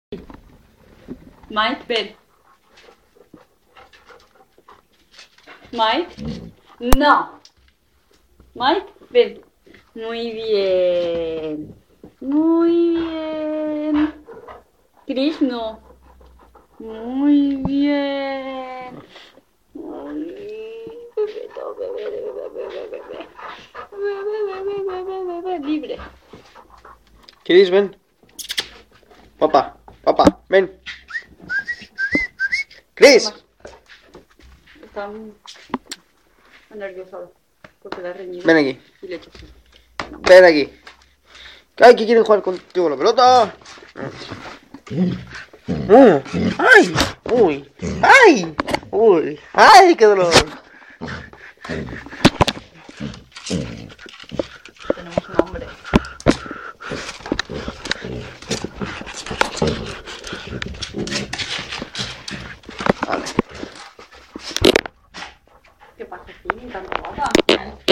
Mike, ven. Mike, no. Mike, ven. Muy bien. Muy bien. Chris, no. Muy bien. Libre. Chris, ven. Papá, ven. Chris. Está muy nervioso porque la reñido. Ven aquí. Y le echo así. Ven aquí. Ay, que quieren jugar contigo la pelota. Ay, uy, ay, uy, ay, qué dolor. Tenemos un hombre. Vale. ¿Qué pasa aquí? Tanto guapa.